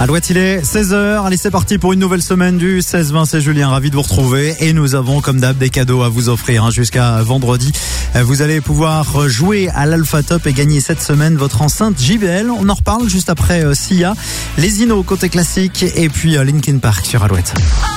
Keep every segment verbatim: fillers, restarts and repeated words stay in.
Alouette, il est seize heures. Allez, c'est parti pour une nouvelle semaine du seize vingt. C'est Julien, ravi de vous retrouver. Et nous avons, comme d'hab, des cadeaux à vous offrir hein, jusqu'à vendredi. Vous allez pouvoir jouer à l'Alpha Top et gagner cette semaine votre enceinte J B L. On en reparle juste après euh, Sia, les Inno côté classique et puis euh, Linkin Park sur Alouette.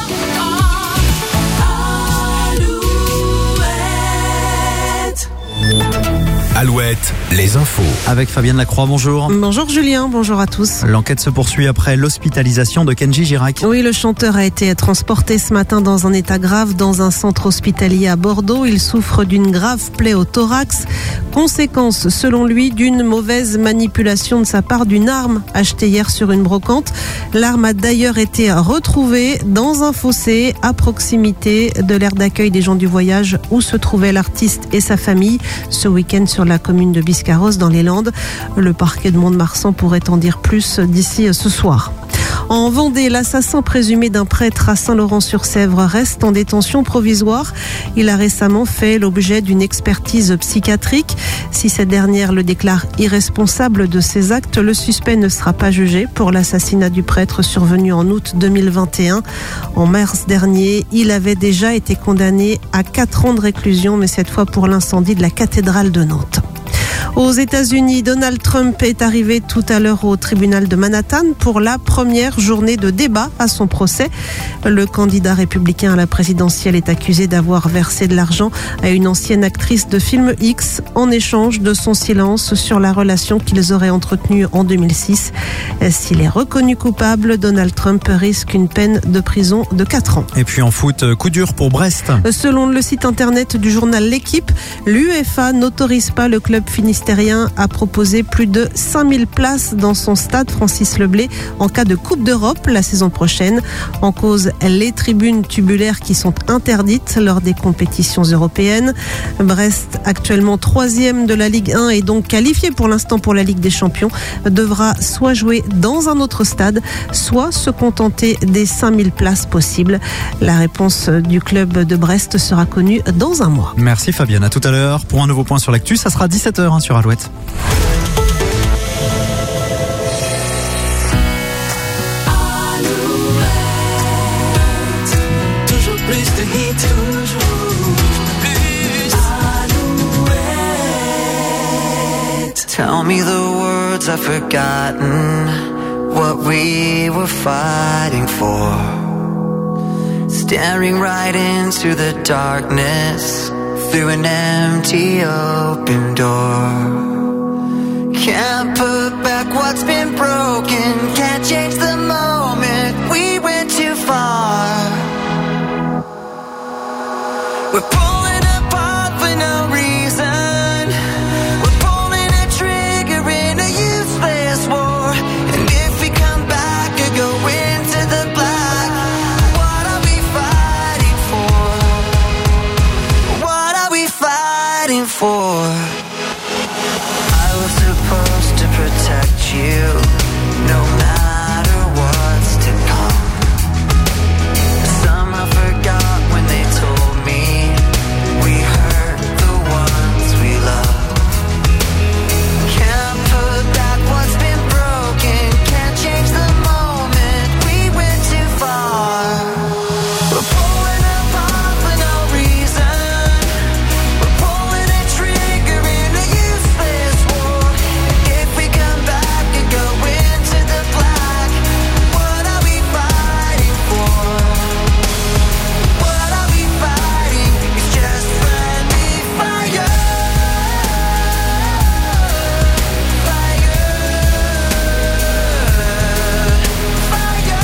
Alouette, les infos. Avec Fabienne Lacroix, bonjour. Bonjour Julien, bonjour à tous. L'enquête se poursuit après l'hospitalisation de Kenji Girac. Oui, le chanteur a été transporté ce matin dans un état grave dans un centre hospitalier à Bordeaux. Il souffre d'une grave plaie au thorax. Conséquence, selon lui, d'une mauvaise manipulation de sa part d'une arme achetée hier sur une brocante. L'arme a d'ailleurs été retrouvée dans un fossé à proximité de l'aire d'accueil des gens du voyage où se trouvait l'artiste et sa famille ce week-end sur la commune de Biscarrosse dans les Landes. Le parquet de Mont-de-Marsan pourrait en dire plus d'ici ce soir. En Vendée, l'assassin présumé d'un prêtre à Saint-Laurent-sur-Sèvre reste en détention provisoire. Il a récemment fait l'objet d'une expertise psychiatrique. Si cette dernière le déclare irresponsable de ses actes, le suspect ne sera pas jugé pour l'assassinat du prêtre survenu en août deux mille vingt et un. En mars dernier, il avait déjà été condamné à quatre ans de réclusion, mais cette fois pour l'incendie de la cathédrale de Nantes. Aux États-Unis, Donald Trump est arrivé tout à l'heure au tribunal de Manhattan pour la première journée de débat à son procès. Le candidat républicain à la présidentielle est accusé d'avoir versé de l'argent à une ancienne actrice de film X en échange de son silence sur la relation qu'ils auraient entretenue en deux mille six. S'il est reconnu coupable, Donald Trump risque une peine de prison de quatre ans. Et puis en foot, coup dur pour Brest. Selon le site internet du journal L'Équipe, l'UEFA n'autorise pas le club finistérien a proposé plus de cinq mille places dans son stade Francis Leblay en cas de Coupe d'Europe la saison prochaine. En cause, les tribunes tubulaires qui sont interdites lors des compétitions européennes. Brest, actuellement troisième de la Ligue un et donc qualifié pour l'instant pour la Ligue des Champions, devra soit jouer dans un autre stade, soit se contenter des cinq mille places possibles. La réponse du club de Brest sera connue dans un mois. Merci Fabienne, à tout à l'heure. Pour un nouveau point sur l'actu, ça sera dix-sept heures hein, sur Alouette. Toujours plus de hits, toujours plus. Alouette. Tell me the words I've forgotten, what we were fighting for. Staring right into the darkness through an empty open door. Can't put back what's been broken, can't change the moment we went too far. We're pulling apart for no reason, we're pulling a trigger in a useless war. And if we come back or go into the black, what are we fighting for? What are we fighting for? I was supposed to protect you, no matter what's to come. Somehow forgot when they told me we hurt the ones we love. Can't put back what's been broken, can't change the moment we went too far. We're pulling apart for no reason, we're pulling a trigger in a useless war. If we come back and go into the black, what are we fighting for? What are we fighting? It's just friendly fire. Fire. Fire.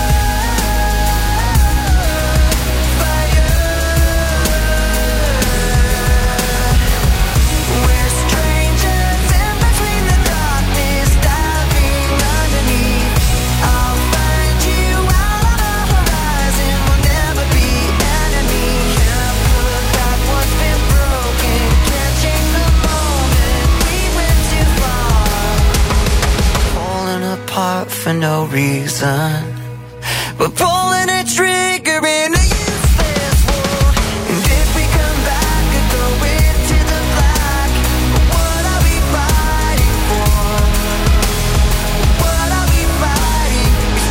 We're strangers in between the darkness, diving underneath. I'll find you out on the horizon, we'll never be enemies. Can't put back what's been broken, can't change the moment we went too far. Falling apart for no reason, we're pulling a trigger in a useless war. And if we come back and go into the black, what are we fighting for? What are we fighting?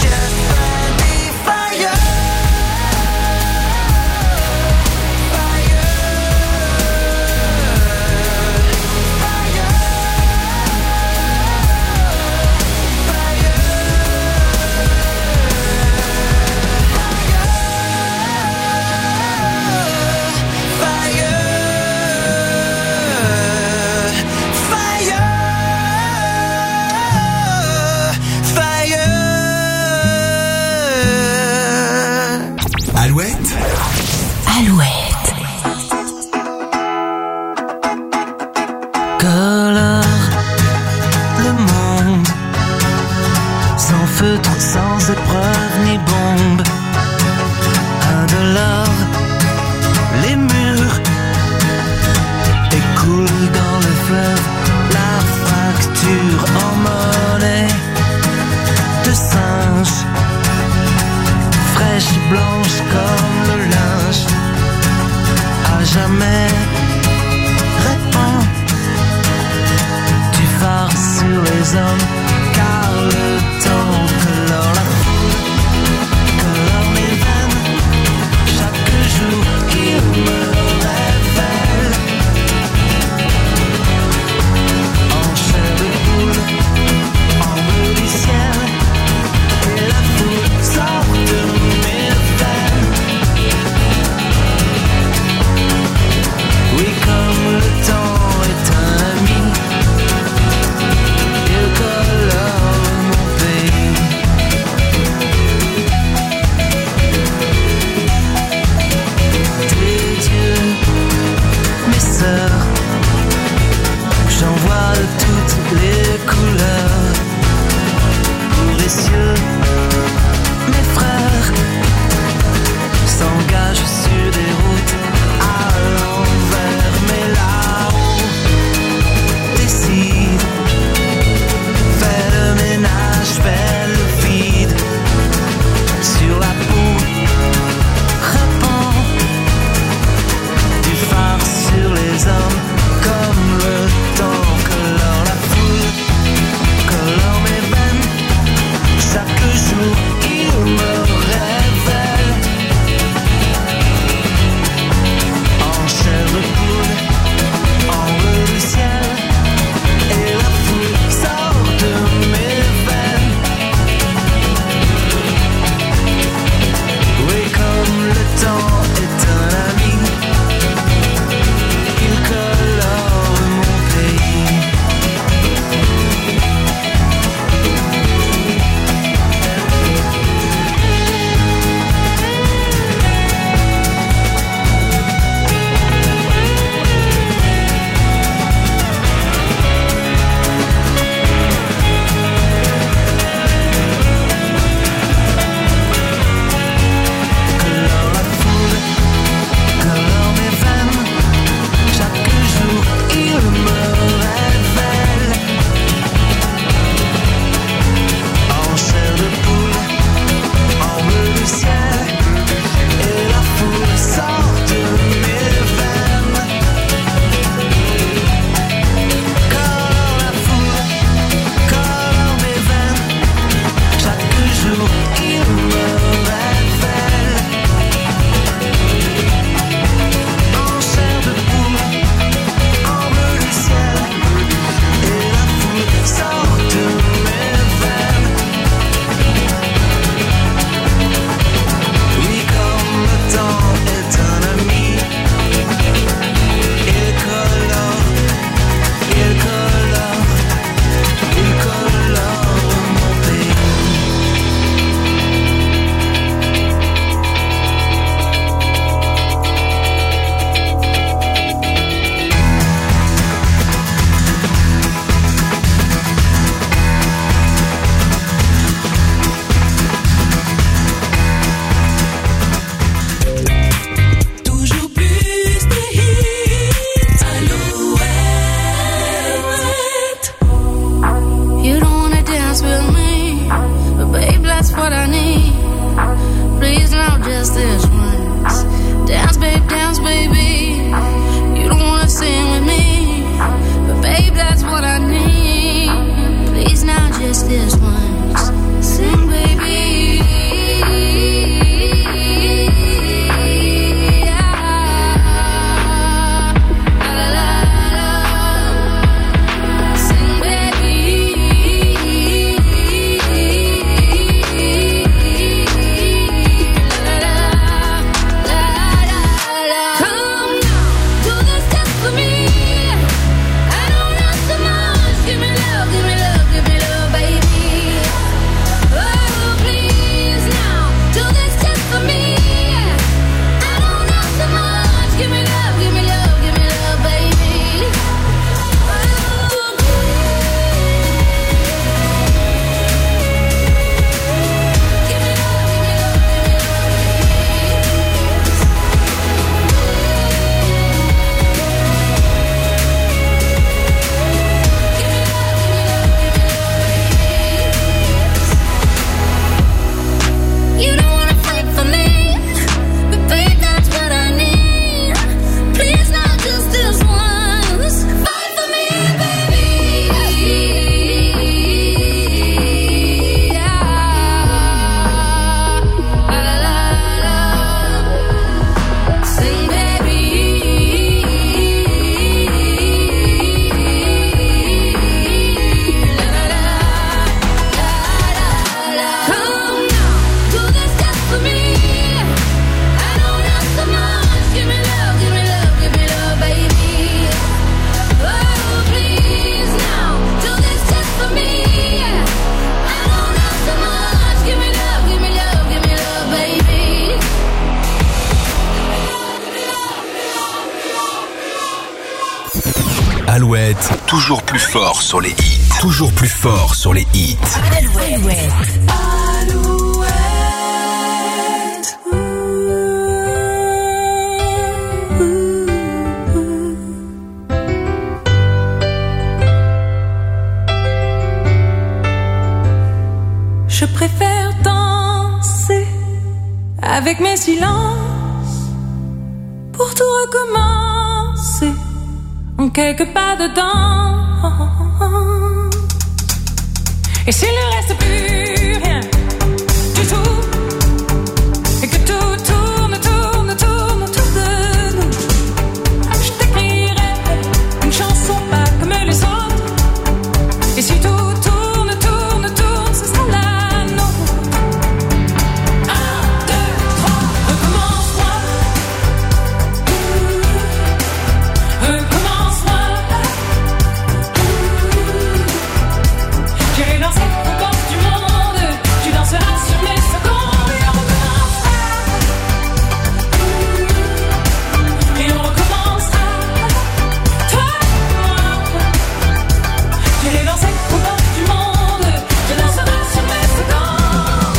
sans épreuve ni bombe. Indolore, les murs écoulent dans le fleuve la facture en monnaie de singe, fraîche blanche comme le linge. À jamais répands du phare sur les hommes, car le temps colore la foule, colore mes veines. Chaque jour il me révèle en chair de poule, en bleu du ciel, et la foule sort de mes veines. Oui, comme le temps est un ami, il colore mon pays. Tes dieux, mes sœurs, j'en vois de toutes les couleurs. Pour les cieux, mes frères s'engagent sur des routes à l'envers, mais là-haut décide, fais le ménage, fais le vide sur la peau, répand du phare sur les hommes, comme le temps colore la foule, colore mes veines. Chaque jour il me révèle en chair de poule, en bleu du ciel, et la foule sort de mes veines. Oui, comme le temps est un ami, il colore mon pays. Colore la foule, colore mes veines. Chaque jour il me révèle en chair de poule, en bleu du ciel, et la foule sort de mes veines. Colore la foule, colore mes veines. Chaque jour il me révèle en chair de poule, en bleu du ciel, et la foule sort de mes veines. Oui, comme le temps est un ami, il colore, il colore, il colore mon pays. Toujours plus de hits. Alouette. You don't wanna dance with me, but babe, that's what I need. Please, now just this once. Dance, babe, dance, baby. You don't wanna sing with me, but babe, that's what I need. Please, now just this once. Sing, baby. Sing, baby. Come Alouette, toujours plus fort sur les hits. Toujours plus fort sur les hits. Alouette. Je préfère danser avec mes silences pour tout recommencer en quelques pas dedans. Et s'il ne reste plus rien du tout, et que tout tourne, tourne, tourne autour de nous, je t'écrirai une chanson pas comme les autres. Et si tout tourne, tourne, tourne, ce sera la nôtre. Un, deux, trois, recommence-moi. Recommence-moi. J'irai danser aux portes du monde. Tu danseras sur mes secondes. Et on recommencera. Et on recommencera. Toi et moi. J'irai danser aux portes du monde. Tu danseras sur mes secondes.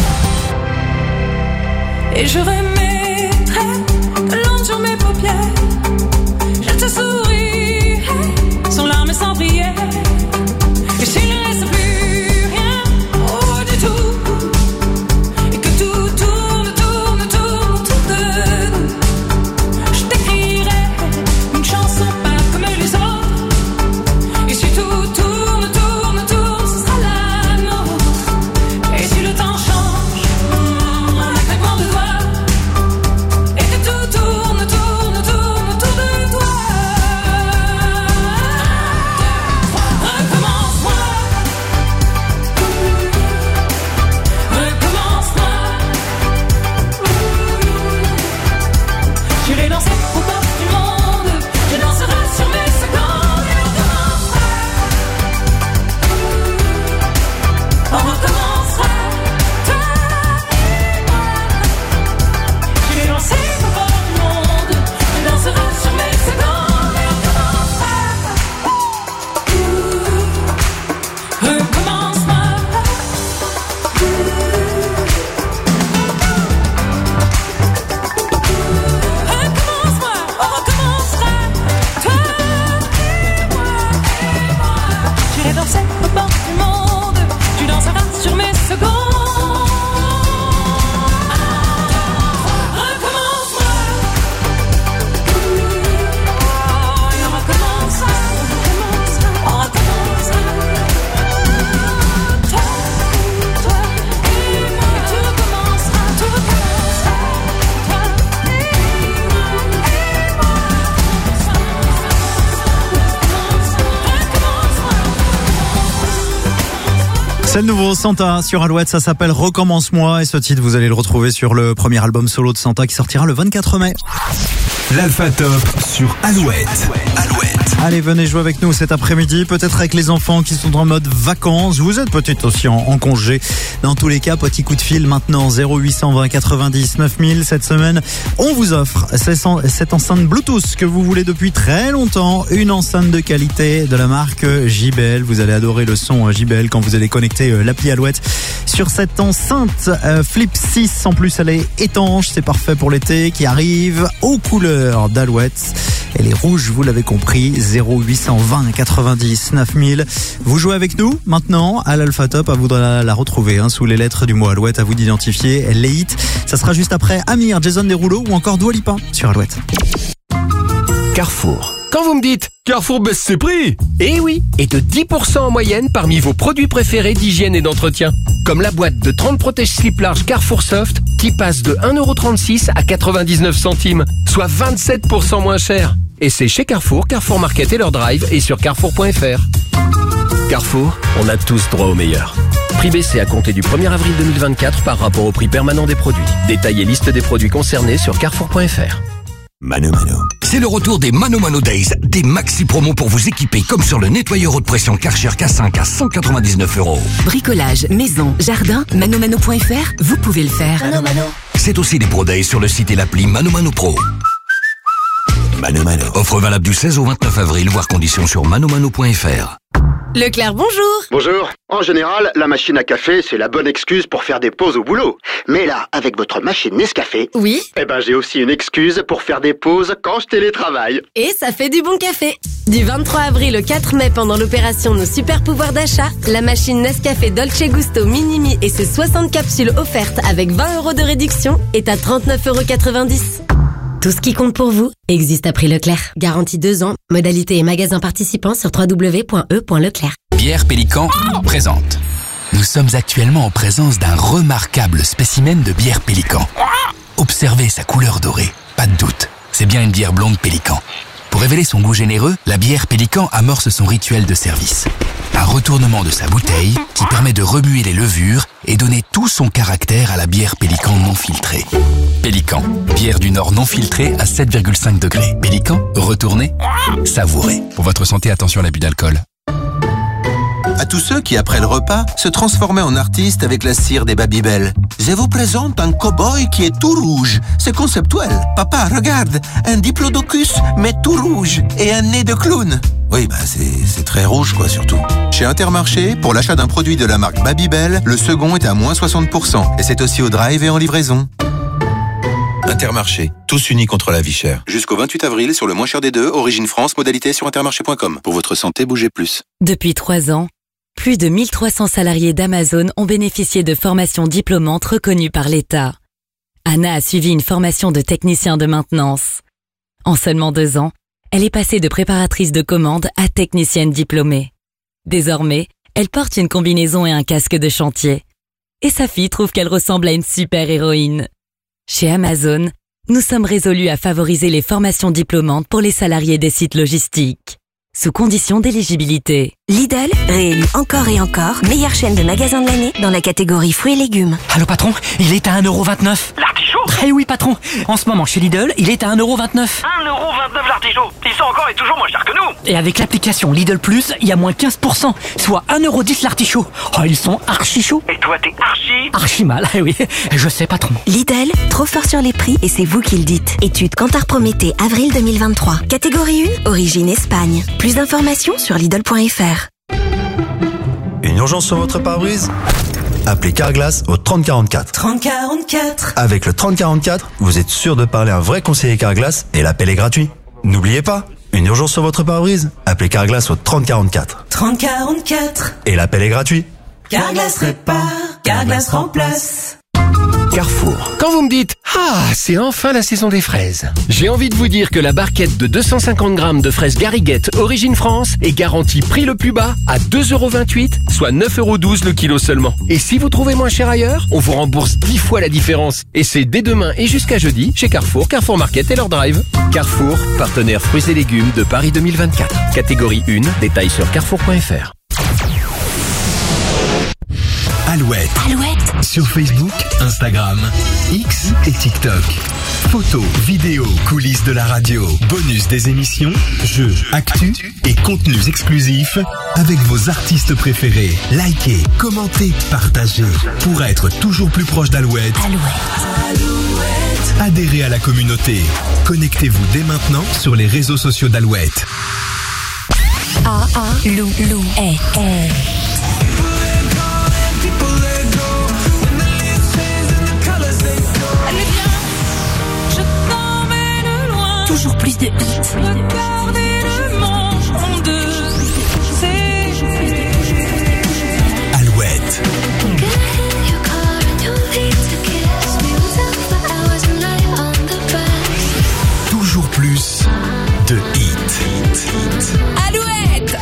Et je remettrai de l'encre sur mes paupières. Je te sourirai sans larmes et sans prière. Et s'il ne reste plus rien, oh du tout, et que tout tourne, tourne, tourne autour de nous, je t'écrirai une chanson pas comme les autres. Et si tout tourne, tourne, tourne, ce sera la nôtre. Et si le temps change en un claquement de doigts, et que tout tourne, tourne, tourne autour de toi. Recommence-moi. Recommence-moi. J'irai danser aux portes du monde. Je danserai sur mes secondes. Et on recommencera. On recommencera. Toi et moi. J'irai danser aux portes du monde. Je danserai sur mes secondes. Et on recommencera. Recommence-moi. Recommence-moi, on recommencera. Toi et moi, et moi. J'irai danser aux portes du monde. Tu danseras sur mes secondes. Recommence-moi. Et on recommencera. On recommencera. Toi, toi et moi. Et tout recommencera. Tout recommencera. Toi et moi, et moi. C'est le nouveau Santa sur Alouette, ça s'appelle Recommence-moi et ce titre vous allez le retrouver sur le premier album solo de Santa qui sortira le vingt-quatre mai. L'Alpha Top sur Alouette. Alouette. Allez, venez jouer avec nous cet après-midi, peut-être avec les enfants qui sont en mode vacances. Vous êtes peut-être aussi en, en congé. Dans tous les cas, petit coup de fil maintenant, zéro huit cent vingt quatre-vingt-dix-neuf mille. Cette semaine, on vous offre cette enceinte Bluetooth que vous voulez depuis très longtemps. Une enceinte de qualité de la marque J B L. Vous allez adorer le son J B L quand vous allez connecter l'appli Alouette sur cette enceinte euh, Flip six. En plus, elle est étanche, c'est parfait pour l'été qui arrive, aux couleurs d'Alouette. Elle est rouge, vous l'avez compris, zéro huit cent vingt quatre-vingt-dix-neuf mille. Vous jouez avec nous maintenant à l'Alpha Top, à vous de la, la retrouver hein, sous les lettres du mot Alouette, à vous d'identifier les hits. Ça sera juste après Amir, Jason Derulo ou encore Dua Lipa sur Alouette. Carrefour. Quand vous me dites Carrefour baisse ses prix, eh oui, et de dix pour cent en moyenne parmi vos produits préférés d'hygiène et d'entretien. Comme la boîte de trente protège-slip large Carrefour Soft qui passe de un euro trente-six à quatre-vingt-dix-neuf centimes, soit vingt-sept pour cent moins cher. Et c'est chez Carrefour, Carrefour Market et leur drive et sur carrefour point f r. Carrefour, on a tous droit au meilleur. Prix baissé à compter du premier avril deux mille vingt-quatre par rapport au prix permanent des produits. Détail et liste des produits concernés sur carrefour point f r. Mano Mano. C'est le retour des Mano Mano Days, des maxi promos pour vous équiper comme sur le nettoyeur haute pression Karcher K cinq à cent quatre-vingt-dix-neuf euros. Bricolage, maison, jardin, manomano point f r, vous pouvez le faire. C'est aussi des Pro Days sur le site et l'appli Mano Mano Pro. Mano Mano. Offre valable du seize au vingt-neuf avril, voire conditions sur manomano point f r. Leclerc, bonjour. Bonjour. En général, la machine à café, c'est la bonne excuse pour faire des pauses au boulot. Mais là, avec votre machine Nescafé, Oui. eh ben j'ai aussi une excuse pour faire des pauses quand je télétravaille. Et ça fait du bon café. Du vingt-trois avril au quatre mai, pendant l'opération Nos super pouvoirs d'achat, la machine Nescafé Dolce Gusto Minimi et ses soixante capsules offertes avec vingt euros de réduction est à trente-neuf euros quatre-vingt-dix. Tout ce qui compte pour vous existe à prix Leclerc. Garantie deux ans. Modalité et magasins participants sur w w w point e point leclerc. Bière Pélican présente. Nous sommes actuellement en présence d'un remarquable spécimen de bière Pélican. Observez sa couleur dorée. Pas de doute, c'est bien une bière blonde Pélican. Pour révéler son goût généreux, la bière Pélican amorce son rituel de service. Un retournement de sa bouteille qui permet de remuer les levures et donner tout son caractère à la bière Pélican non filtrée. Pélican, bière du Nord non filtrée à sept virgule cinq degrés. Pélican, retournez, savourez. Pour votre santé, attention à l'abus d'alcool. À tous ceux qui, après le repas, se transformaient en artistes avec la cire des Babybel. Je vous présente un cow-boy qui est tout rouge. C'est conceptuel. Papa, regarde, un diplodocus, mais tout rouge, et un nez de clown. Oui, bah c'est, c'est très rouge, quoi, surtout. Chez Intermarché, pour l'achat d'un produit de la marque Babybel, le second est à moins soixante pour cent. Et c'est aussi au drive et en livraison. Intermarché, tous unis contre la vie chère. Jusqu'au vingt-huit avril, sur le moins cher des deux, Origine France, modalité sur intermarché point com. Pour votre santé, bougez plus. Depuis trois ans, plus de mille trois cents salariés d'Amazon ont bénéficié de formations diplômantes reconnues par l'État. Anna a suivi une formation de technicien de maintenance. En seulement deux ans, elle est passée de préparatrice de commande à technicienne diplômée. Désormais, elle porte une combinaison et un casque de chantier. Et sa fille trouve qu'elle ressemble à une super-héroïne. Chez Amazon, nous sommes résolus à favoriser les formations diplômantes pour les salariés des sites logistiques, sous condition d'éligibilité. Lidl, réélu encore et encore, meilleure chaîne de magasins de l'année dans la catégorie fruits et légumes. Allô patron, il est à un euro vingt-neuf. L'artichaut ? Eh oui patron, en ce moment chez Lidl, il est à un euro vingt-neuf. un euro vingt-neuf l'artichaut. Ils sont encore et toujours moins chers que nous. Et avec l'application Lidl Plus, il y a moins quinze pour cent, soit un euro dix l'artichaut. Oh, ils sont archi chauds. Et toi t'es archi Archi mal, eh oui, je sais patron. Lidl, trop fort sur les prix et c'est vous qui le dites. Étude Kantar Prométhée, avril deux mille vingt-trois. Catégorie un, origine Espagne. Plus d'informations sur lidl point f r. Une urgence sur votre pare-brise ? Appelez Carglass au trente quarante-quatre. trente quarante-quatre. Avec le trente quarante-quatre, vous êtes sûr de parler à un vrai conseiller Carglass et l'appel est gratuit. N'oubliez pas, une urgence sur votre pare-brise ? Appelez Carglass au trente quarante-quatre. trente quarante-quatre. Et l'appel est gratuit. Carglass répare, Carglass remplace. Carrefour. Quand vous me dites « Ah, c'est enfin la saison des fraises », j'ai envie de vous dire que la barquette de deux cent cinquante grammes de fraises Gariguette Origine France est garantie prix le plus bas à deux euros vingt-huit, soit neuf euros douze le kilo seulement. Et si vous trouvez moins cher ailleurs, on vous rembourse dix fois la différence. Et c'est dès demain et jusqu'à jeudi chez Carrefour, Carrefour Market et leur drive. Carrefour, partenaire fruits et légumes de Paris deux mille vingt-quatre. Catégorie un, détails sur carrefour point f r. Alouette. Alouette. Sur Facebook, Instagram, X et TikTok. Photos, vidéos, coulisses de la radio, bonus des émissions, jeux, actus et contenus exclusifs avec vos artistes préférés. Likez, commentez, partagez. Pour être toujours plus proche d'Alouette, Alouette. adhérez à la communauté. Connectez-vous dès maintenant sur les réseaux sociaux d'Alouette. A A Lou Lou E E. Toujours plus de hits. Regardez le monde, c'est Alouette. Toujours plus de hits. Alouette.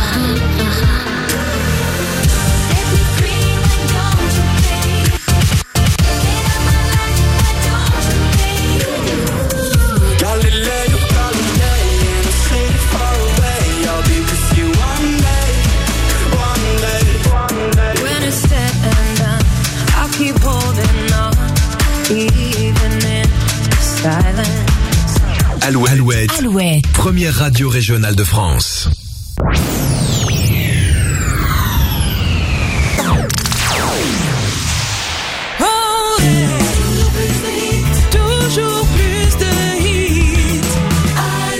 Alouette. Alouette. Alouette. Première radio régionale de France. Toujours plus de hits.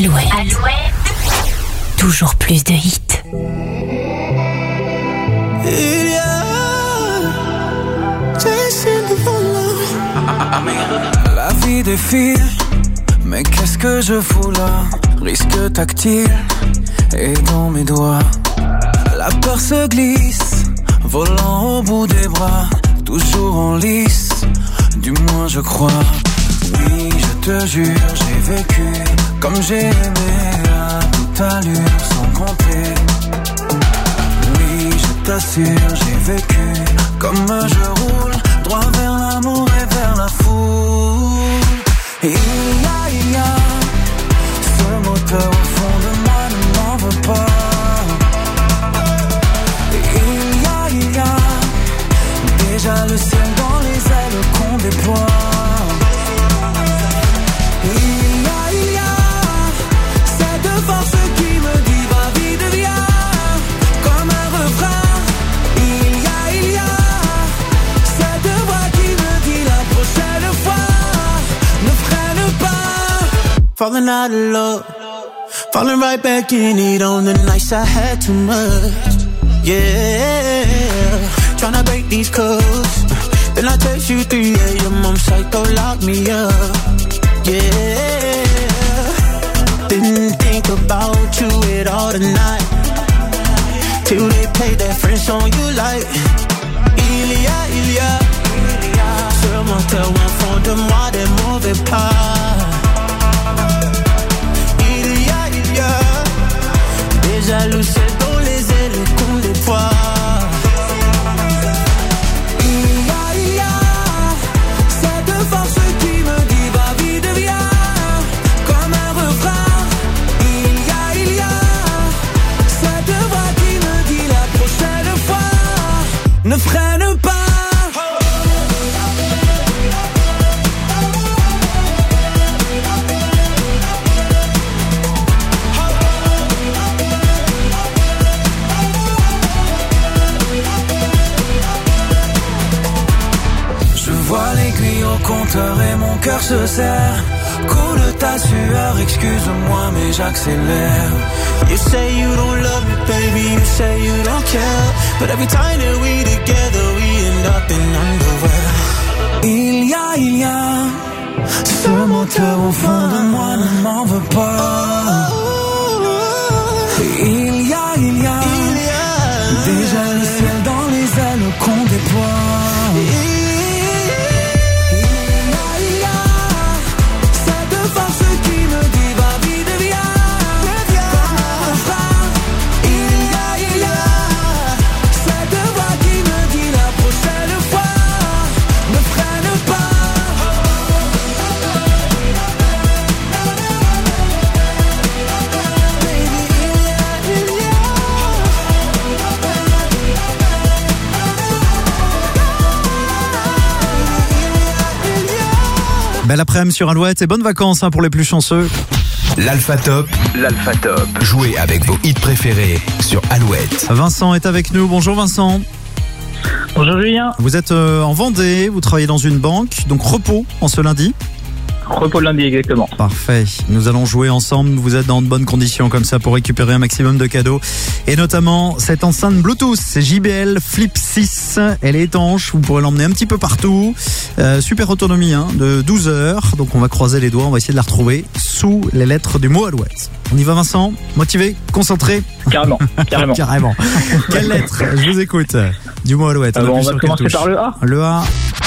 Alouette. Alouette. Toujours plus de hits. Il y a la vie défile, mais qu'est-ce que je fous là? Risque tactile et dans mes doigts. La peur se glisse, volant au bout des bras, toujours en lice, du moins je crois. Oui, je te jure, j'ai vécu comme j'ai aimé à toute allure, sans compter. Oui, je t'assure, j'ai vécu comme je roule, droit vers l'amour et vers la foule. Et il y a, il y a ce moteur au fond de moi, ne m'en veux pas. Et il y a, il y a déjà le ciel dans les ailes qu'on déploie. Et il y a, il y a cette force qui me dit va vite viens, comme un refrain. Il y a, il y a cette voix qui me dit la prochaine fois ne freine pas. Falling out of love, falling right back in it on the nights I had too much. Yeah, tryna break these codes. Then I text you three a.m. I'm psycho, lock me up. Yeah, didn't think about you at all tonight, till they played that French song you like. Il y a, il y a ce moteur au fond de moi, des mauvais pas. Il y a, il y a déjà le ciel dans les ailes qu'on déploie. Il y a, il y a cette force qui me dit va vite viens, comme un refrain. Il y a, il y a cette voix qui me dit la prochaine fois ne freine pas. Vois l'aiguille au compteur et mon cœur se serre. Coule ta sueur, excuse-moi mais j'accélère. You say you don't love me baby, you say you don't care, but every time that we together we end up in underwear. Il y a, il y a ce moteur au fond de moi, ne m'en veux pas. Il y a, il y a déjà le ciel dans les ailes qu'on déploie. Belle après-midi sur Alouette et bonnes vacances hein, pour les plus chanceux. L'Alpha Top, l'Alpha Top. Jouez avec vos hits préférés sur Alouette. Vincent est avec nous. Bonjour Vincent. Bonjour Julien. Vous êtes euh, en Vendée, vous travaillez dans une banque, donc repos en ce lundi. Repos de lundi, exactement. Parfait. Nous allons jouer ensemble. Vous êtes dans de bonnes conditions comme ça pour récupérer un maximum de cadeaux. Et notamment cette enceinte Bluetooth. C'est J B L Flip six. Elle est étanche. Vous pourrez l'emmener un petit peu partout. Euh, super autonomie hein, de douze heures. Donc on va croiser les doigts. On va essayer de la retrouver sous les lettres du mot Alouette. On y va Vincent? Motivé? Concentré? Carrément. Carrément. Carrément. Quelle lettre? Je vous écoute. Du mot Alouette. Alors, on va commencer par le A. Le A.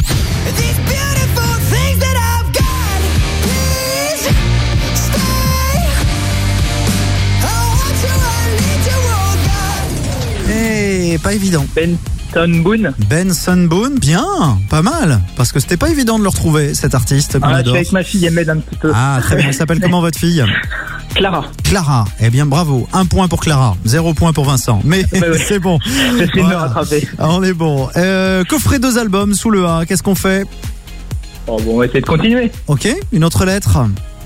Eh, pas évident. Benson Boone. Benson Boone, bien, pas mal. Parce que c'était pas évident de le retrouver, cet artiste. Ah, je suis avec ma fille, elle m'aide un petit peu. Ah, très bien. Elle s'appelle comment votre fille? Clara. Clara. Eh bien, bravo. Un point pour Clara. Zéro point pour Vincent. Mais bah oui. C'est bon. J'essaie voilà. de me rattraper. On est bon. Euh, coffret deux albums sous le A. Qu'est-ce qu'on fait? Oh, bon, on va essayer de continuer. Ok. Une autre lettre.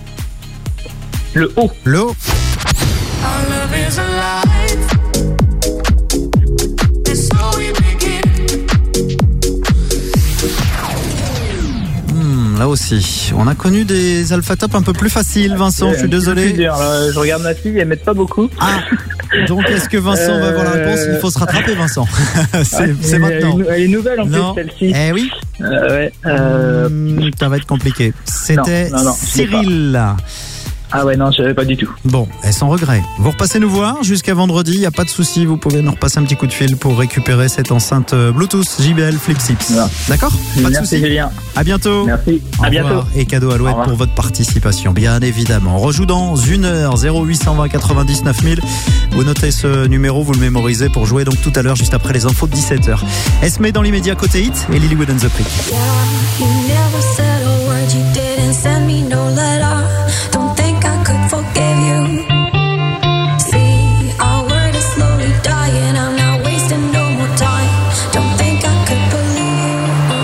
Le O. Le O. là aussi. On a connu des Alpha Top un peu plus faciles, Vincent, je suis désolé. Dur, là, je regarde ma fille, elle m'aide pas beaucoup. Ah, donc est-ce que Vincent euh... va avoir la réponse? Il faut se rattraper, Vincent. c'est ah, c'est maintenant. Elle est nouvelle en non. plus, celle-ci. Eh oui. Euh, ouais, euh... Mmh, ça va être compliqué. C'était non, non, non, Cyril. Ah ouais, non, je savais pas du tout. Bon, et sans regret. Vous repassez nous voir jusqu'à vendredi, il n'y a pas de souci, vous pouvez nous repasser un petit coup de fil pour récupérer cette enceinte Bluetooth J B L Flip six. Ouais. D'accord? Pas de Merci souci. Julien. À bientôt. Merci. Au à bientôt. Et cadeau Alouette pour votre participation, bien évidemment. On rejoue dans une heure, zéro huit cent vingt quatre-vingt-dix-neuf mille. Vous notez ce numéro, vous le mémorisez pour jouer donc tout à l'heure, juste après les infos de dix-sept heures. Esme dans l'immédiat côté hit et Lilywood and the Prick. Yeah, you never said a word, you didn't send me no letter. Don't think I could forgive you. See, our word is slowly dying, I'm not wasting no more time. Don't think I could believe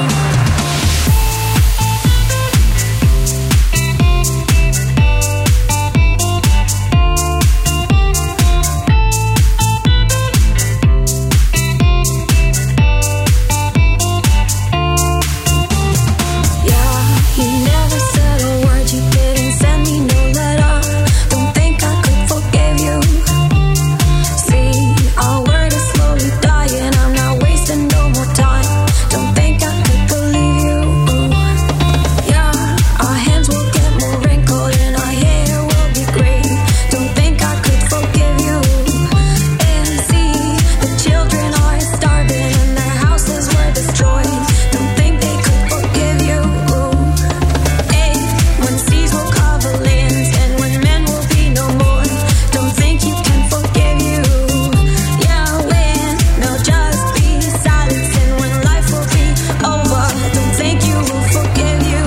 Yeah, you never said a word, you didn't send me no letter. Don't think I could forgive you. See, our word is slowly dying, I'm not wasting no more time. Don't think I could believe you. Yeah, our hands will get more wrinkled and our hair will be gray. Don't think I could forgive you. And see, the children are starving and their houses were destroyed. Don't think they could forgive you. Hey, when seas will cover lands and when men will be no more. Don't think you can forgive you. Yeah, when there'll just be silence and when life will be over. Don't think you will forgive you.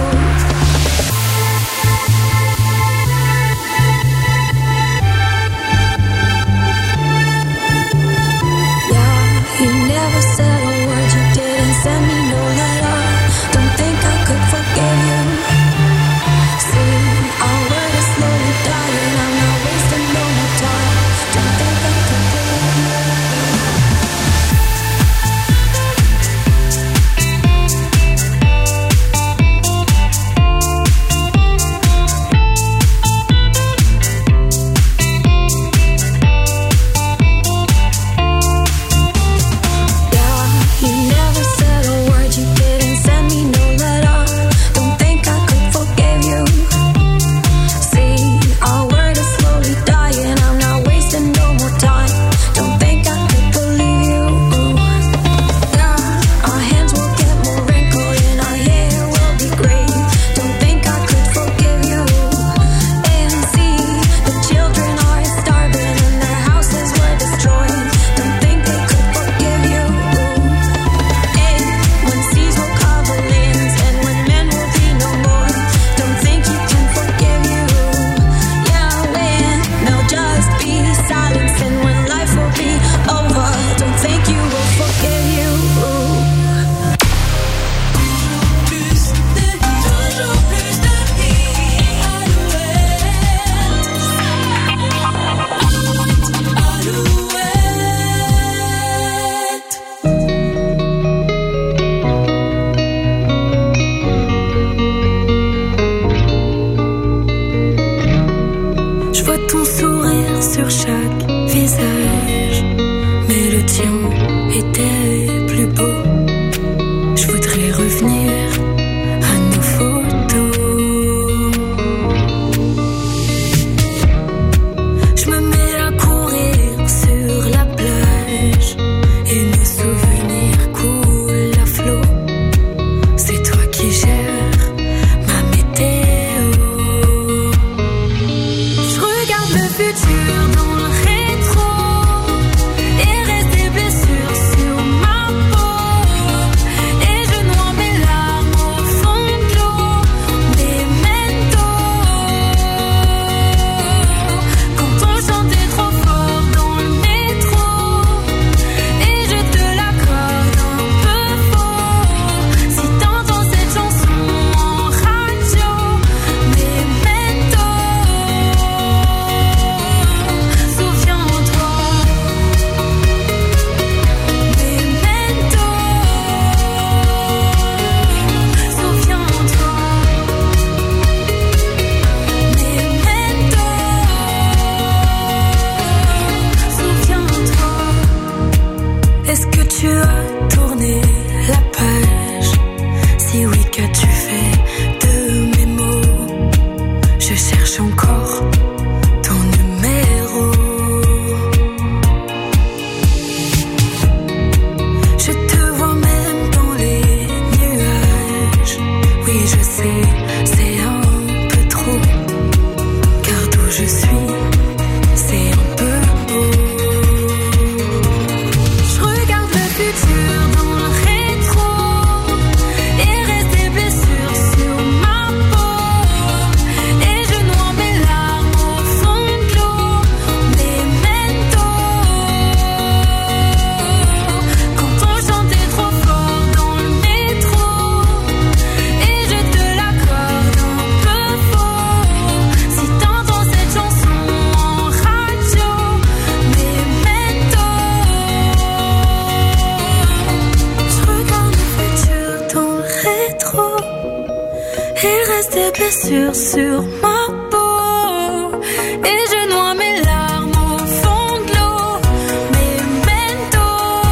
Yeah, you never said a word, you didn't send me no letter. Don't think I could forgive you. See, our word is slowly dying, I'm not wasting no more time. Don't think I could believe you. Yeah, you never said a word, you didn't send me no letter. Don't think I could forgive you. See, our word is slowly dying, I'm not wasting no more time. Don't think I could believe you. Yeah, our hands will get more wrinkled and our hair will be gray. Don't think I could forgive you. And see, the children are starving and their houses were destroyed. Don't think they could forgive you. Hey, when seas will cover lands and when men will be no more. Don't think you can forgive you. Yeah, when there'll just be silence and when life will be over. Don't think you will forgive you. Plus de toujours plus de Je vois ton sourire sur chaque visage, mais le tien était plus beau. Je voudrais revenir à nos photos. Je me mets à courir sur la plage et nos souvenirs coulent à flot. C'est toi qui gères ma météo. Je regarde le futur dans le rétro et reste des blessures sur ma peau. Et je noie mes larmes au fond de l'eau. Memento. Quand on chantait trop fort dans le métro et je te l'accorde un peu faux. Si t'entends cette chanson en radio, Memento. sur ma peau. Et je noie mes larmes au fond de l'eau. Memento.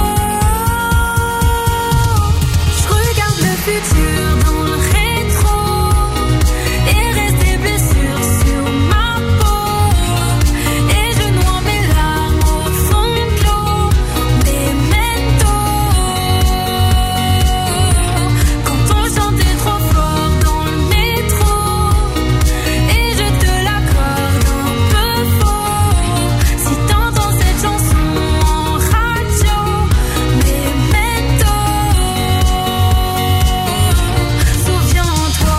Je regarde le futur dans le rétro. Et reste des blessures sur ma peau. Et je noie mes larmes au fond de l'eau. Memento. Quand on chantait trop fort dans le métro. Et je te l'accorde un peu faux. Si t'entends cette chanson en radio. Memento. Souviens-toi.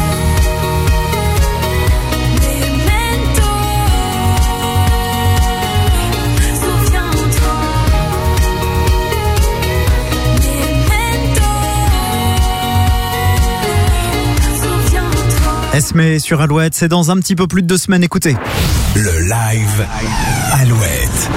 Memento. Souviens-toi. Souviens-toi. Esmé sur Alouette, c'est dans un petit peu plus de deux semaines, écoutez. Le live Alouette.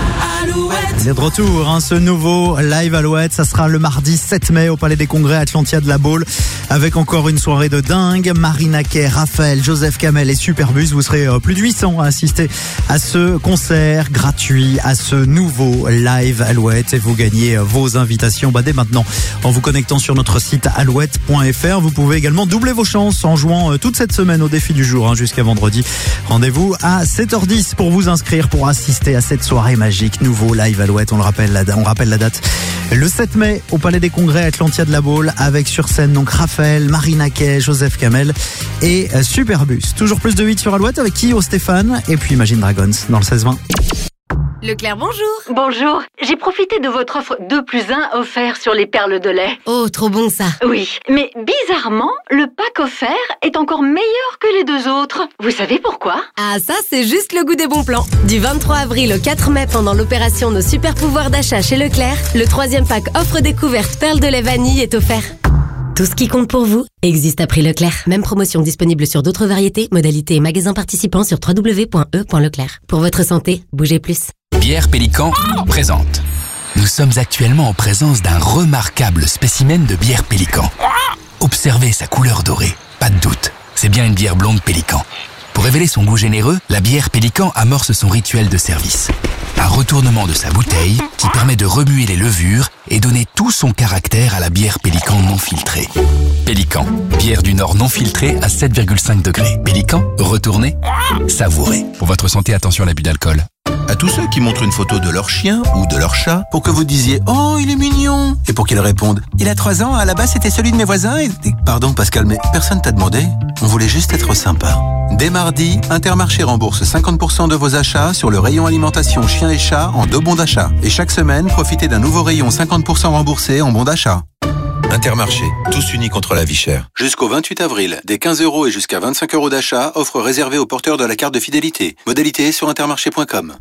Il est de retour, hein, ce nouveau live Alouette, ça sera le mardi sept mai au Palais des Congrès Atlantia de la Baule, avec encore une soirée de dingue. Marina Kaye, Raphaël, Joseph Kamel et Superbus, vous serez euh, plus de huit cents à assister à ce concert gratuit, à ce nouveau live Alouette, et vous gagnez euh, vos invitations bah, dès maintenant en vous connectant sur notre site alouette point f r. Vous pouvez également doubler vos chances en jouant euh, toute cette semaine au défi du jour, hein, jusqu'à vendredi. Rendez-vous à sept heures dix pour vous inscrire pour assister à cette soirée magique, nouveau live Alouette. On le rappelle, la, on rappelle la date. Le sept mai au Palais des Congrès Atlantia de la Baule, avec sur scène donc Raphaël, Marina Kaye, Joseph Kamel et euh, Superbus. Toujours plus de huit sur Alouette avec Kyo, Stéphane et puis Imagine Dragons dans le seize vingt. Leclerc, bonjour. Bonjour. J'ai profité de votre offre deux plus un offert sur les perles de lait. Oh, trop bon ça. Oui, mais bizarrement, le pack offert est encore meilleur que les deux autres. Vous savez pourquoi? Ah, ça, c'est juste le goût des bons plans. Du vingt-trois avril au quatre mai, pendant l'opération Nos super pouvoirs d'achat chez Leclerc, le troisième pack offre découverte perles de lait vanille est offert. Tout ce qui compte pour vous existe à prix Leclerc. Même promotion disponible sur d'autres variétés, modalités et magasins participants sur w w w point e point leclerc. Pour votre santé, bougez plus. Bière Pélican présente. Nous sommes actuellement en présence d'un remarquable spécimen de bière Pélican. Observez sa couleur dorée, pas de doute, c'est bien une bière blonde Pélican. Pour révéler son goût généreux, la bière Pélican amorce son rituel de service. Un retournement de sa bouteille qui permet de remuer les levures et donner tout son caractère à la bière Pélican non filtrée. Pélican, bière du Nord non filtrée à sept virgule cinq degrés. Pélican, retournez, savourez. Pour votre santé, attention à l'abus d'alcool. À tous ceux qui montrent une photo de leur chien ou de leur chat pour que vous disiez « Oh, il est mignon !» et pour qu'ils répondent « Il a trois ans, à la base c'était celui de mes voisins et... » Pardon Pascal, mais personne t'a demandé. On voulait juste être sympa. Dès mardi, Intermarché rembourse cinquante pour cent de vos achats sur le rayon alimentation chien et chat en deux bons d'achat. Et chaque semaine, profitez d'un nouveau rayon cinquante pour cent remboursé en bons d'achat. Intermarché, tous unis contre la vie chère. Jusqu'au vingt-huit avril, des quinze euros et jusqu'à vingt-cinq euros d'achat, offre réservée aux porteurs de la carte de fidélité. Modalité sur intermarché point com.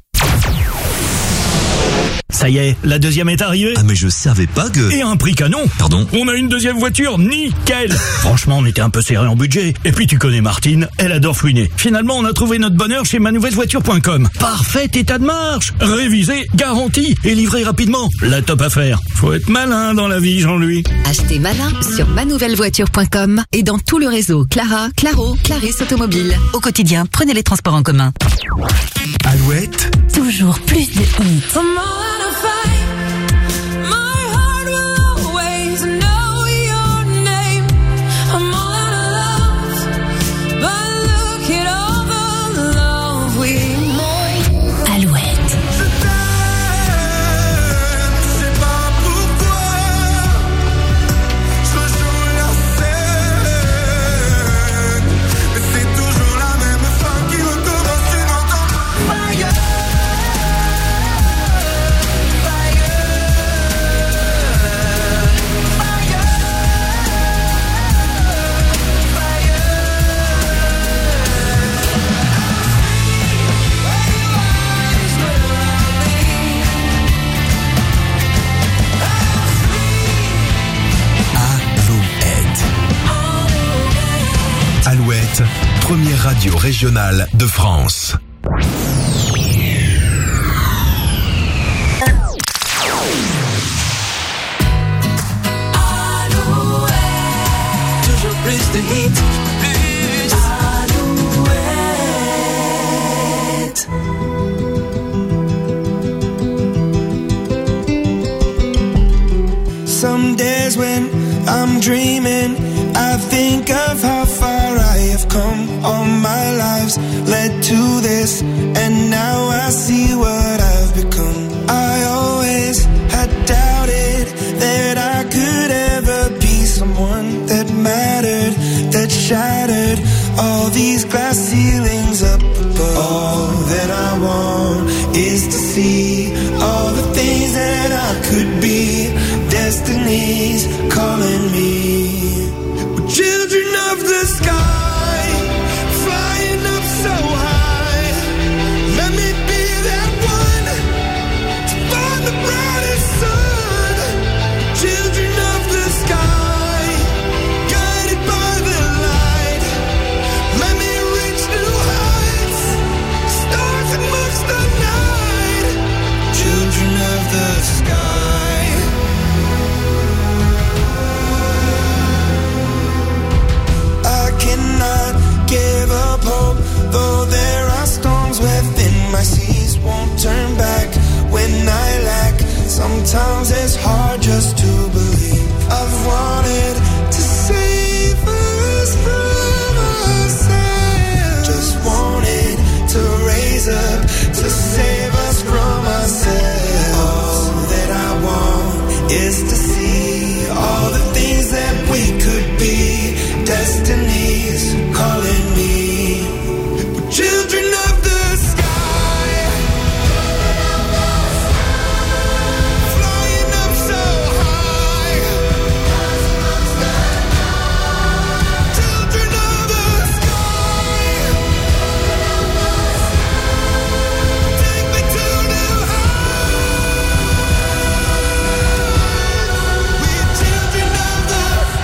Ça y est, la deuxième est arrivée. Ah mais je savais pas que... Et à un prix canon. Pardon? On a une deuxième voiture, nickel. Franchement, on était un peu serré en budget. Et puis tu connais Martine, elle adore fouiner. Finalement, on a trouvé notre bonheur chez manouvellevoiture point com. Parfait état de marche, révisé, garanti et livré rapidement. La top affaire. Faut être malin dans la vie, Jean-Louis. Achetez malin sur manouvellevoiture point com et dans tout le réseau Clara, Claro, Clarisse Automobile. Au quotidien, prenez les transports en commun. Alouette. Toujours plus de hits. Alouette, première radio régionale de France. Toujours plus de hits, plus Alouette. I'm dreaming, I think of how far I have come. All my lives led to this, and now I see what I've become. I always had doubted that I could ever be someone that mattered, that shattered all these glass ceilings up above. All that I want is to see all the things that I could be. Destiny's calling me. We're children of the sky, flying up so high. Let me be that one to find the brightest sun. Children of the sky, guided by the light. Let me reach new heights, stars amongst the night. Children of the sky. Cannot give up hope, though there are storms within my seas. Won't turn back when I lack. Sometimes it's hard just to believe. I've wanted to save us from ourselves. Just wanted to raise up to save us from ourselves. All that I want is to see all the things that we could be. Destiny's calling me. We're children of the sky, flying up so high. Children of the sky, take me to new heights. We're children of the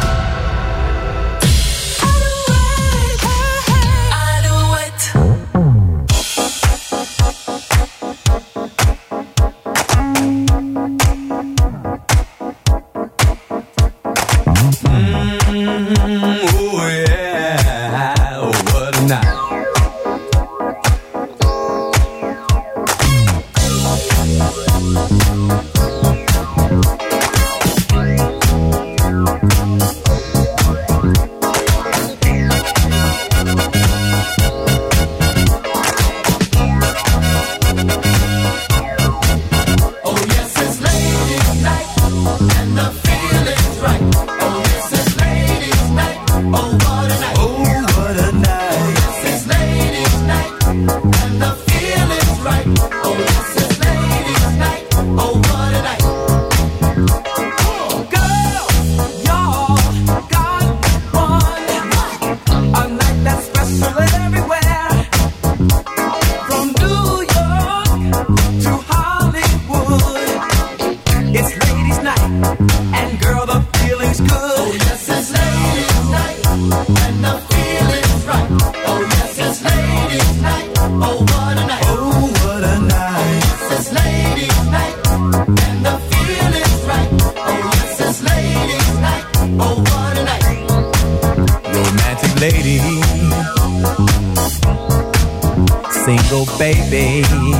single baby.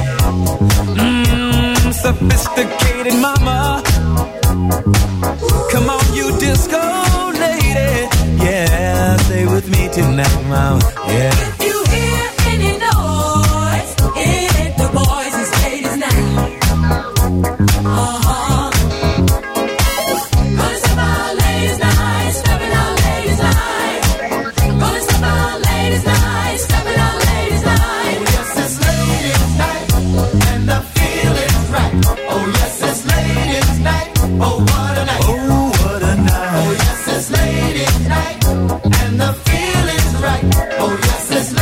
Mmm, sophisticated mama. Come on, you disco lady. Yeah, stay with me tonight, mama. Yeah. If you hear any noise, it ain't the boys, it's ladies night. Uh-huh. Gonna step out ladies night, stepping out ladies night. Gonna step out ladies night, stepping out ladies night. Oh yes, it's ladies night, and the feeling's right. Oh yes, it's ladies night. Oh what a night. Oh what a night. Oh yes, it's ladies night, and the feeling's right. Oh yes, it's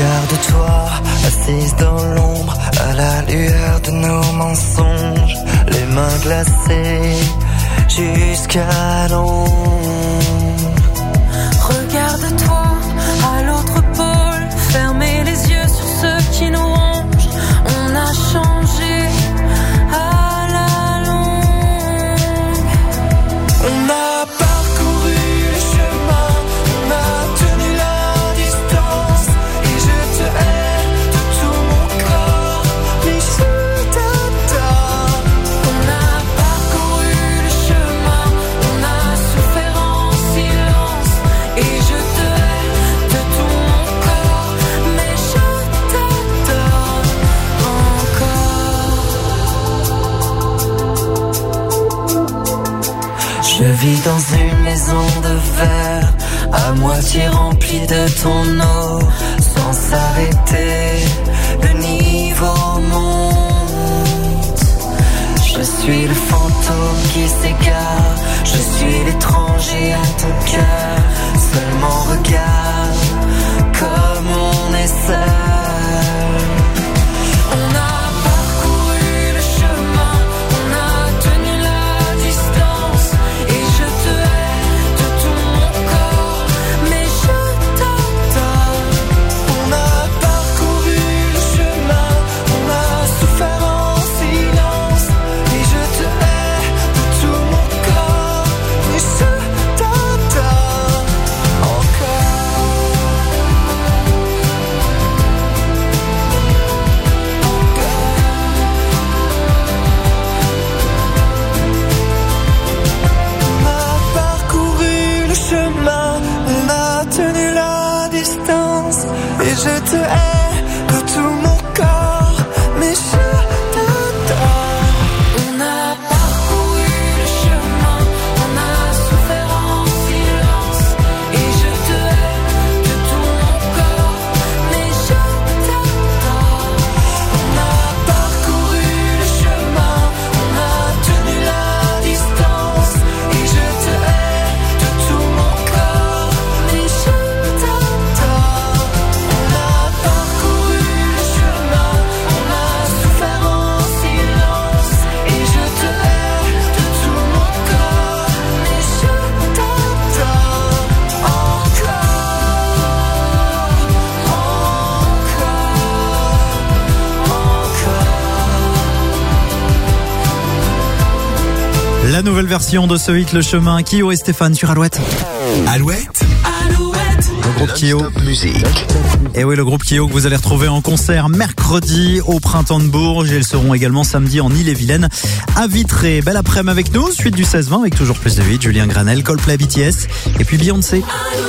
Regarde-toi, assise dans l'ombre, à la lueur de nos mensonges, les mains glacées jusqu'à l'ombre. Regarde-toi à l'autre pôle, fermez les yeux sur ceux qui nous rongent. On a changé à la longue. On a parcouru le chemin, on a tenu la distance, et je te hais de tout mon corps, mais je t'adore. On a parcouru le chemin, on a souffert en silence, et je te hais de tout mon corps, mais je t'adore encore. Je vis dans une maison de verre, à moitié remplie de ton eau, sans s'arrêter, le niveau monte. Je suis le fantôme qui s'égare, je suis l'étranger à ton cœur. Seulement regarde comme on est seul. On a parcouru le chemin, on a tenu la distance, et je te hais de tout mon corps, mais je t'adore. On a parcouru le chemin, on a souffert en silence, et je te hais de tout mon corps, mais je t'adore encore. On a parcouru le chemin, on a tenu la distance, et je te hais de tout mon corps, mais je t'adore. On a parcouru le chemin, on a souffert en silence, et je te hais de tout mon corps, mais je t'adore. On a parcouru le chemin, on a tenu la distance, et je te hais de tout mon corps, mais je t'adore. On a parcouru le chemin, on a souffert en silence, et je te hais de tout mon corps, mais je t'adore encore, La nouvelle version de ce hit, Le Chemin, Kyo et Stéphane sur Alouette. Alouette, Le groupe Kyo. musique. Et oui, le groupe Kyo que vous allez retrouver en concert mercredi au Printemps de Bourges. Et ils seront également samedi en Ille-et-Vilaine à Vitré. Belle après-midi avec nous. Suite du seize vingt avec toujours plus de hits. Julien Granel, Coldplay, B T S et puis Beyoncé.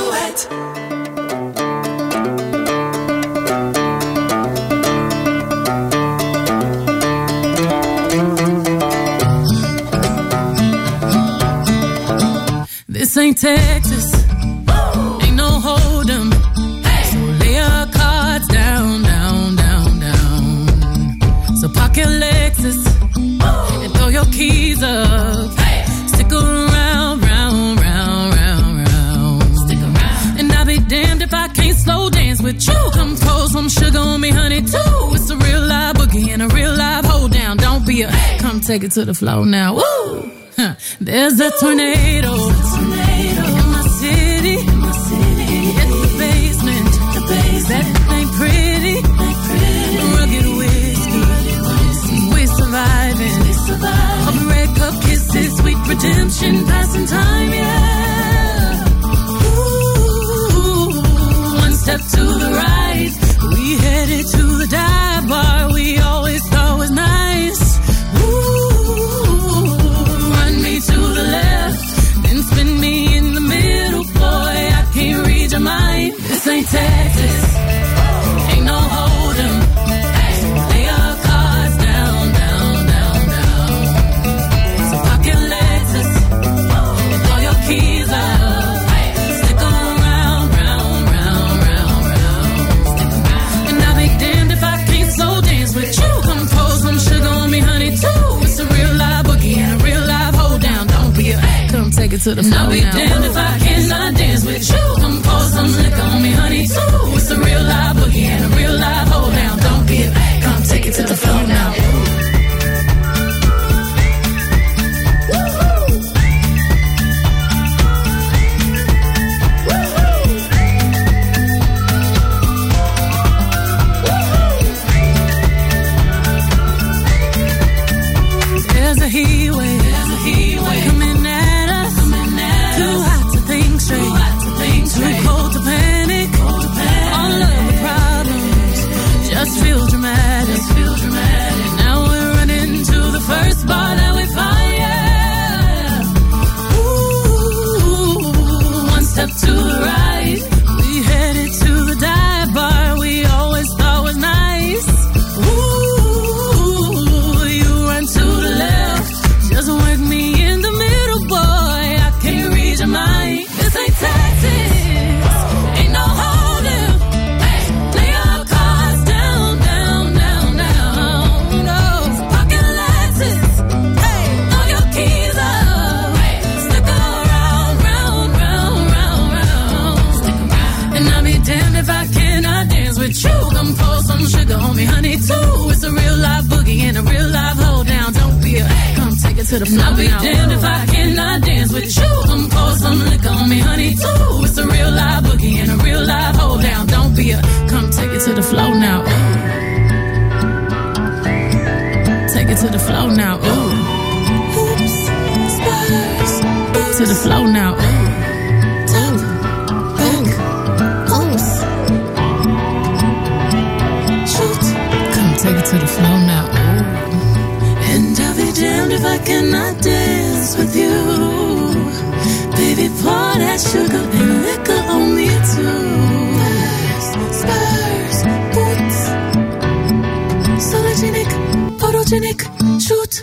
This ain't Texas, ain't no hold'em. So lay your cards down, down, down, down. So park your Lexus and throw your keys up. Stick around, round, round, round, round. Stick around. And I'll be damned if I can't slow dance with you. Come pour some sugar on me, honey, too. It's a real live boogie and a real live hold down. Don't be a, come take it to the floor now. Woo! Huh. There's a tornado, in my city, in my city. It's the basement, the basement. That ain't pretty, ain't pretty. Rugged whiskey, we're surviving. We surviving. All the red cup kisses, sweet redemption, passing time, yeah. Ooh, one step to the right, we headed to the dive bar we always thought was nice. To the left, then spin me in the middle, boy, I can't read your mind. This ain't Texas, ain't no hold'em. Lay your cards down, down, down, down. So park your Lexus and throw your keys up. Stick around, round, round, round, round. And I'll be damned if I can't slow dance with you. Come pour some sugar on me, honey, too. It's a real live boogie and a real live hold down. Don't be a, come take it to the floor. I'll be now. Damned if I cannot dance with you. Come pour some liquor on me, honey, too. It's a real live boogie and a damned if I cannot dance with you. Come pour some sugar on me, honey, too. It's a real live boogie and a real live hold down. Don't be a, come take it to the floor. I'll be damned if I cannot dance with you. Come pour some liquor on me, honey, too. It's a real live boogie and a real live hold down. Don't be a, come take it to the floor now. Ooh. Take it to the floor now. Ooh. Oops, spurs. To the floor now. Ooh. Top, back, oops. Shoot. Come take it to the floor now. Ooh. And I'll be damned if I cannot dance with you. Baby, pour that sugar and liquor on me too. Spurs, boots. Sologenic, photogenic, shoot.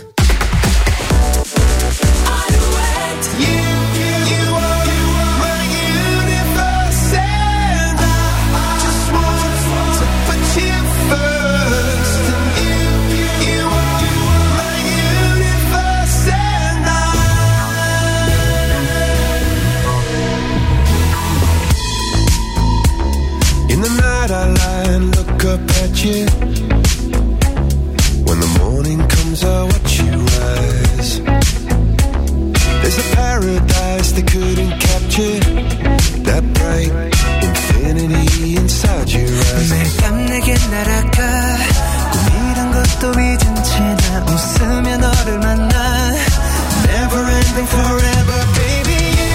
I lie and look up at you. When the morning comes, I watch you rise. There's a paradise they couldn't capture. That bright infinity inside your eyes. 매일 밤 내게 날아가. 꿈이란 것도 잊은 채 나 웃으며 너를 만나. Never ending forever, baby.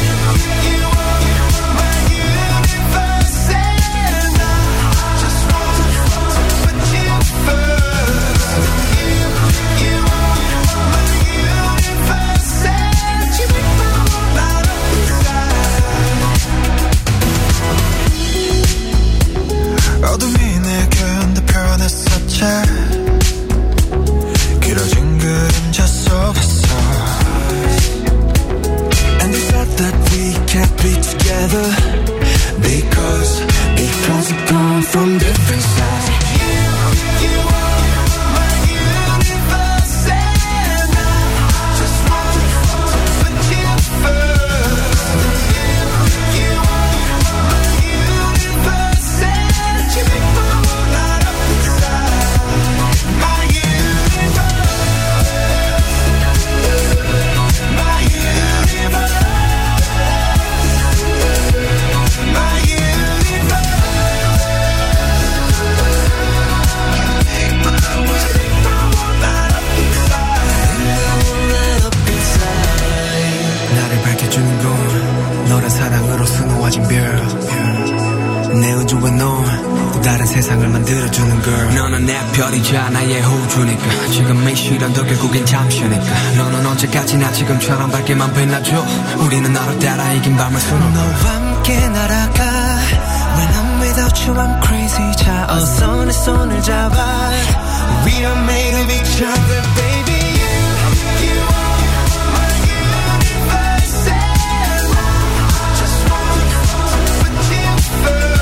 어둠이 내게 온다 변했었지 길어진 그림자 속에서 And they said that we can't be together Because because we've come from different sides You, you are my universe And I just want to put you first You, you are my universe And you make my world light up inside My universe My universe My universe Make my world light up inside light up inside 나를 밝혀주는 건 너란 사랑으로 수놓아진 별 내 우주와 넌 또 다른 세상을 만들어주는 girl 너는 내 별이자 나의 호주니까 지금 이 시련도 결국엔 잠시니까 너는 언제까지나 지금처럼 밝게만 빛나줘 우리는 너를 따라 이긴 밤을 수놓아 너와 함께 날아가 When I'm without you I'm crazy 자 어서 내 손을 잡아 We are made of each other baby You, you are my universe And I just want to put you first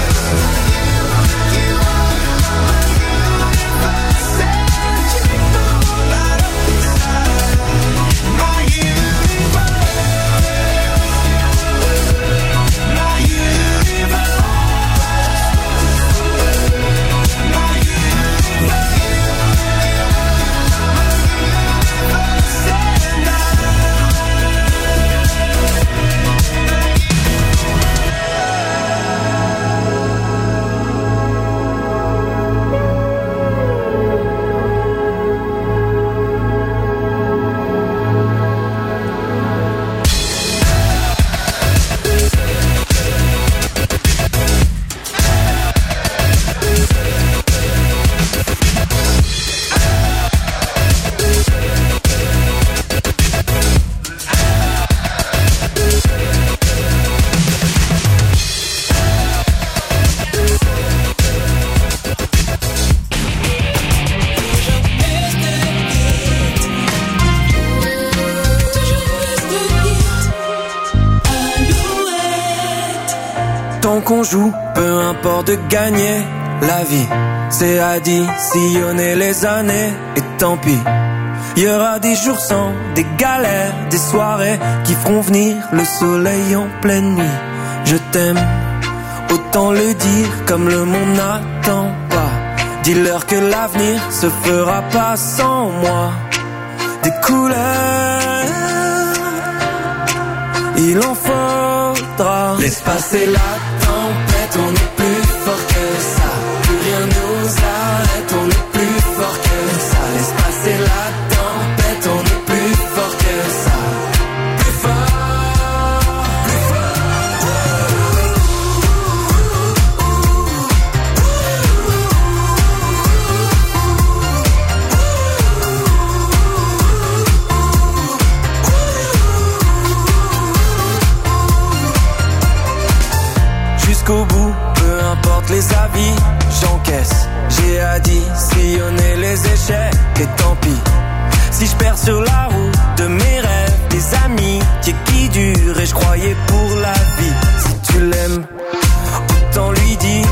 Tant qu'on joue, peu importe de gagner la vie, c'est additionner les années et tant pis. Il y aura des jours sans, des galères, des soirées qui feront venir le soleil en pleine nuit. Je t'aime, autant le dire comme le monde n'attend pas. Dis-leur que l'avenir se fera pas sans moi. Des couleurs, il en faudra. Laisse passer la tempête, on est plus fort que ça. Plus rien nous arrête, on est plus fort que ça. Laisse passer la tempête, on est plus fort que ça. Plus fort, plus jusqu'au bout, peu importe les avis, j'encaisse. J'ai à dire, sillonner les échecs, et tant pis. Si je perds sur la route de mes rêves, des amis qui, qui durent et je croyais pour la vie. Si tu l'aimes, autant lui dire